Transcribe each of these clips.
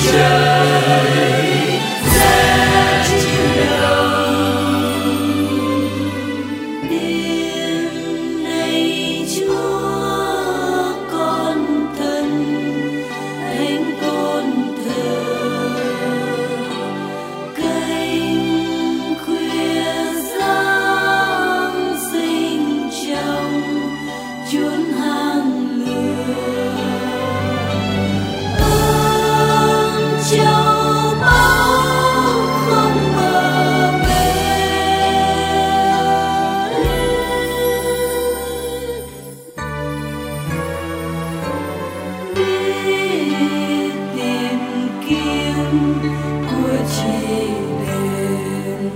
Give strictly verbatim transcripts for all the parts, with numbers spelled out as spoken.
trời sẽ chiều đầu. Đêm nay Chúa con thân thánh côn thờ, cánh khuya giáng sinh trong chốn hang lửa. Ơn châu báu không bờ bến, biết tìm kiếm của chị đền.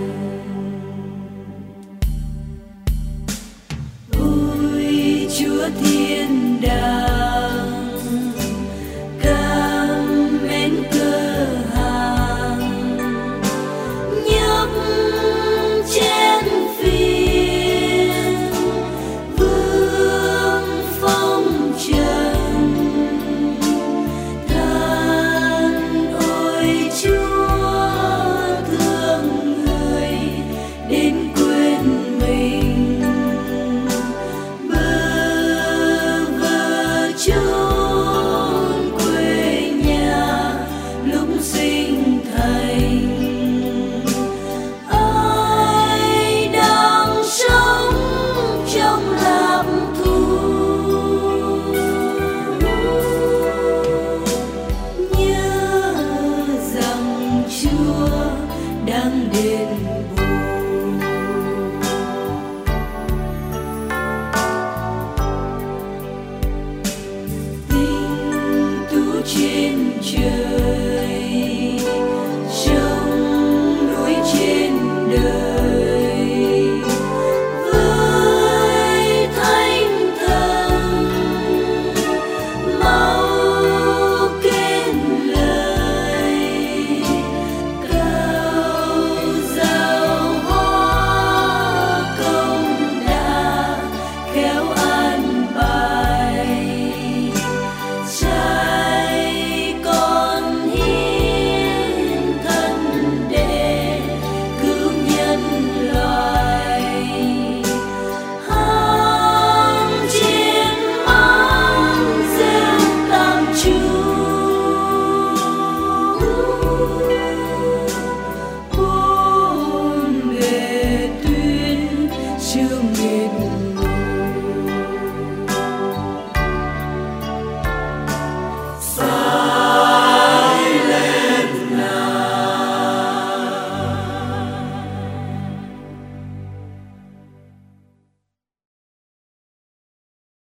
Ôi Chúa thiên đàng, cảm mến cơ hàng, nhấp chén phiền vương phong trần. Than ôi Chúa thương người đến quên mình, bơ vơ chốn quê nhà lúc sinh thành. Ai đang sống trong lạc thú, nhớ rằng Chúa đang đền bù.